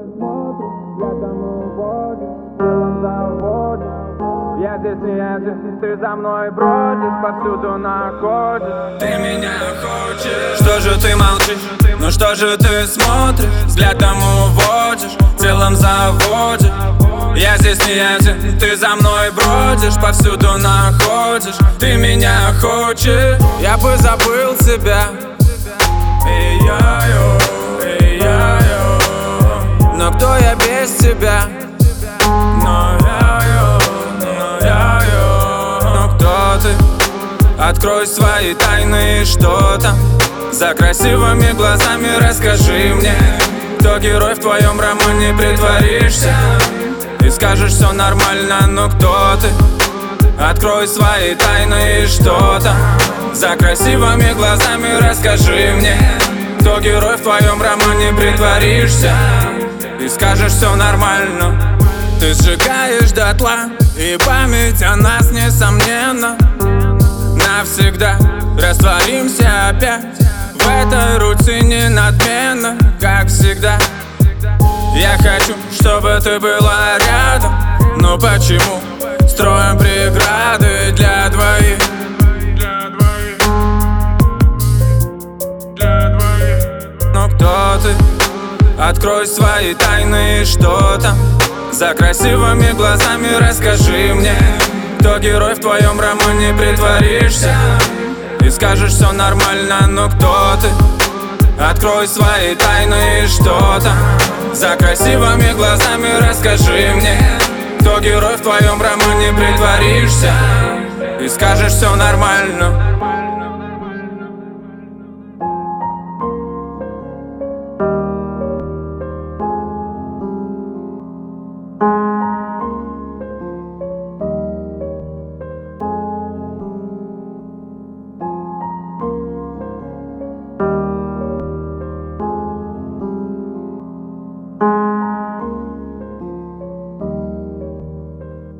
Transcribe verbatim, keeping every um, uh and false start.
смотришь, взглядом уводишь, телом заводишь. Я здесь не один, ты за мной бродишь, повсюду находишь. Ты меня хочешь, что же ты молчишь? Ну что же ты смотришь, взглядом уводишь, телом заводишь. Я здесь не один, ты за мной бродишь, повсюду находишь. Ты меня хочешь, я бы забыл тебя. И я, ё, и я, ё. Но кто я без тебя? Но я, ё, но я, ё. Ну кто ты? Открой свои тайны, что там? За красивыми глазами расскажи мне, кто герой в твоем романе, притворишься и скажешь все нормально, но кто ты? Открой свои тайны, что там? За красивыми глазами расскажи мне, кто герой в твоем романе, притворишься и скажешь все нормально. Ты сжигаешь дотла, и память о нас несомненно. Навсегда растворимся опять в этой рутине надменно, как всегда. Я хочу, чтобы ты была рядом, но почему строим преграды для двоих? Для двоих, для двоих. Ну кто ты? Открой свои тайны, что там? За красивыми глазами расскажи мне, кто герой в твоем романе, притворишься и скажешь все нормально, но кто ты? Открой свои тайны, что там? За красивыми глазами расскажи мне, кто герой в твоем романе, притворишься и скажешь все нормально.